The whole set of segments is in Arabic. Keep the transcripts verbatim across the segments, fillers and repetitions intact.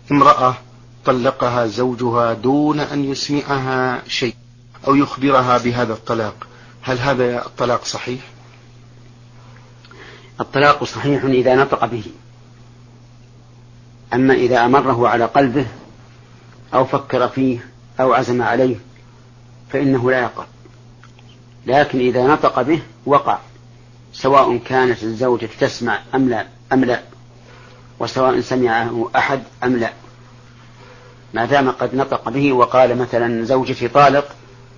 امرأة طلقها زوجها دون أن يسمعها شيء أو يخبرها بهذا الطلاق، هل هذا الطلاق صحيح؟ الطلاق صحيح إذا نطق به، أما إذا أمره على قلبه أو فكر فيه أو عزم عليه فإنه لا يقع، لكن إذا نطق به وقع، سواء كانت الزوجة تسمع أم لا, أم لا وسواء سمعه أحد أم لا، ما دام قد نطق به وقال مثلا زوجتي طالق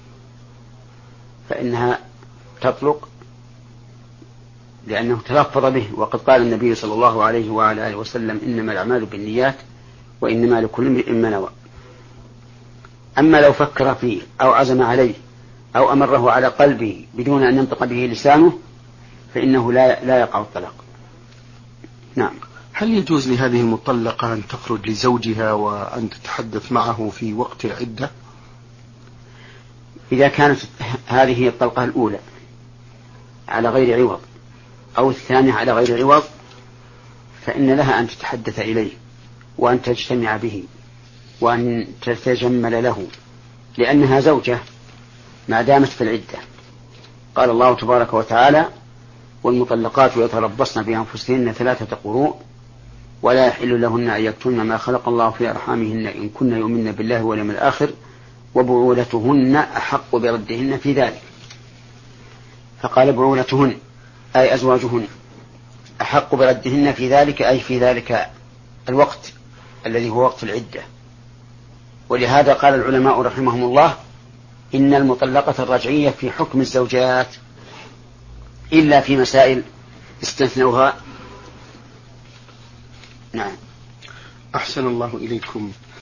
فإنها تطلق لأنه تلفظ به، وقد قال النبي صلى الله عليه وعلى آله وسلم إنما الأعمال بالنيات وإنما لكل امرئ ما نوى. أما لو فكر فيه أو عزم عليه أو أمره على قلبه بدون أن ينطق به لسانه فإنه لا, لا يقع الطلاق. نعم. هل يجوز لهذه المطلقة أن تخرج لزوجها وأن تتحدث معه في وقت العدة؟ إذا كانت هذه الطلقة الأولى على غير عوض أو الثانية على غير عوض فإن لها أن تتحدث إليه وأن تجتمع به وأن تتجمل له، لأنها زوجة ما دامت في العدة. قال الله تبارك وتعالى والمطلقات يتربصن بأنفسهن ثلاثة قروء ولا يحل لهن أن يكتمن ما خلق الله في أرحامهن إن كن يؤمن بالله واليوم الآخر وبعولتهن أحق بردهن في ذلك. فقال بعولتهن أي أزواجهن أحق بردهن في ذلك أي في ذلك الوقت الذي هو وقت العدة. ولهذا قال العلماء رحمهم الله إن المطلقة الرجعية في حكم الزوجات إلا في مسائل استثنوها. نعم. أحسن الله إليكم.